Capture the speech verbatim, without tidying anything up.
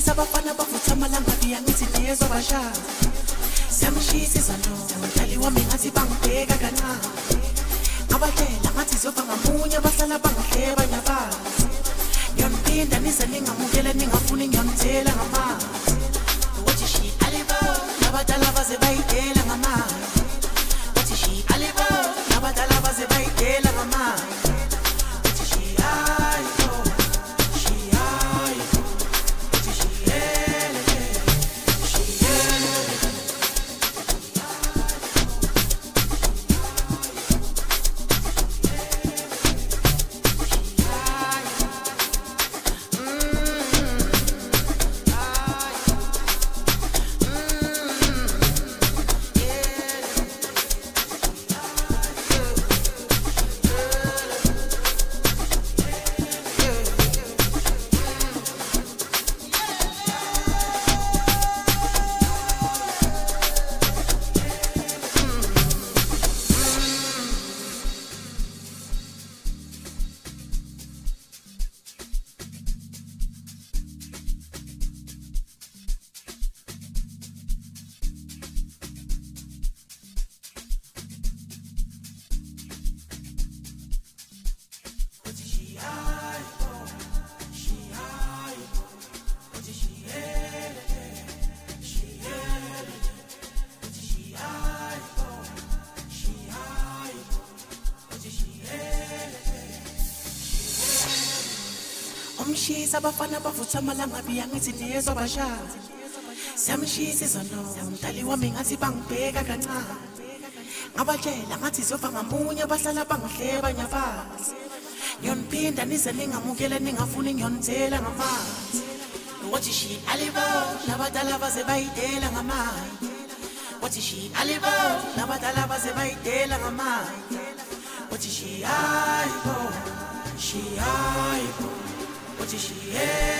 abafana bafutha amalanga biyangithi ndiyezobasha siyamshisa no mdali wami ngathi bangibheka kancane abatshela ngathi zoba ngamunye abahlala bangahleba nyabazi ngiyoniphinda nize ningamukele ningafuni ngiyonithela ngamanzi wathi shi alibo nabadala baze bayidela ngamanzi wathi shi alibo nabadala baze bayidela ngamanzi wathi shi ayo shi ayo wathi shi ele shi ele umshisa abafana bavutha amalanga biyangithi ndiyezobasha siyamshisa izono mdali wami ngathi bangibheka kancane ngabatshela ngathi zoba ngamunye abahlala bangahleba nyabazi ngiyoniphinda nize ningamukele ningafuni ngiyonithela ngamanzi wathi shi alibo nabadala baze bayidela ngamanzi wathi shi alibo nabadala baze bayidela ngamanzi wathi shi ayibo shi ayibo wathi shi